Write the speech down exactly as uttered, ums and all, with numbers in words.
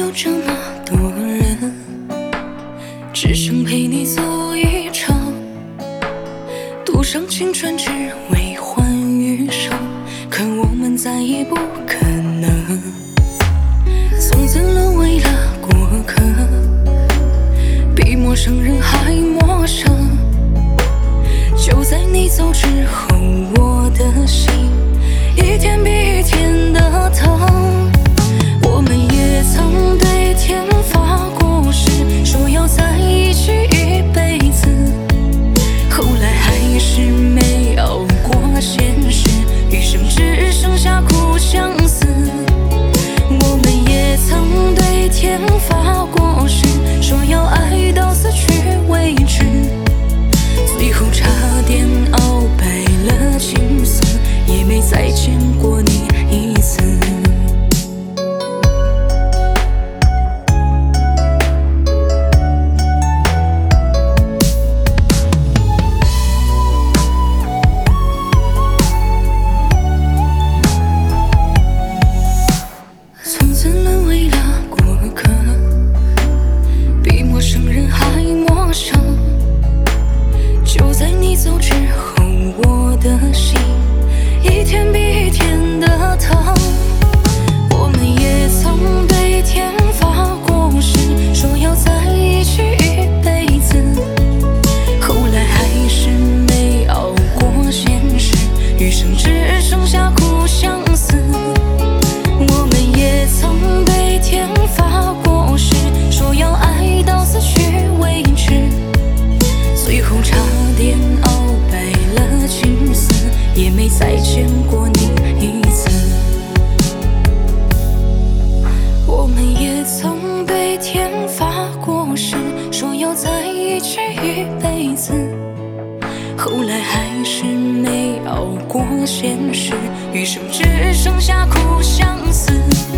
有这么多人，只想陪你走一场，赌上青春只为换余生，可我们再也不可能。从此沦为了过客，比陌生人还陌生。就在你走之后，我的心一天比一天的疼。我们也曾对天发过誓，说要在一起一辈子，后来还是没熬过现实，余生只剩下苦相思。我们也曾对天发过誓，说要爱到死去为止，最后差点熬白了青丝，也没再见过你一次。从此沦为了过客，比陌生人还陌生。就在你走之后，我的心一天比一天的疼。我们也曾对天发过誓，说要在一起一辈子，后来还是没熬过现实，余生只剩下苦相思。我们也曾对天发过誓，说要爱到死去为止，最后差点熬白了青丝，也没再见过你一次。我们也曾对天发过誓，说要在一起一辈子，后来还是没熬过现实，余生只剩下苦相思。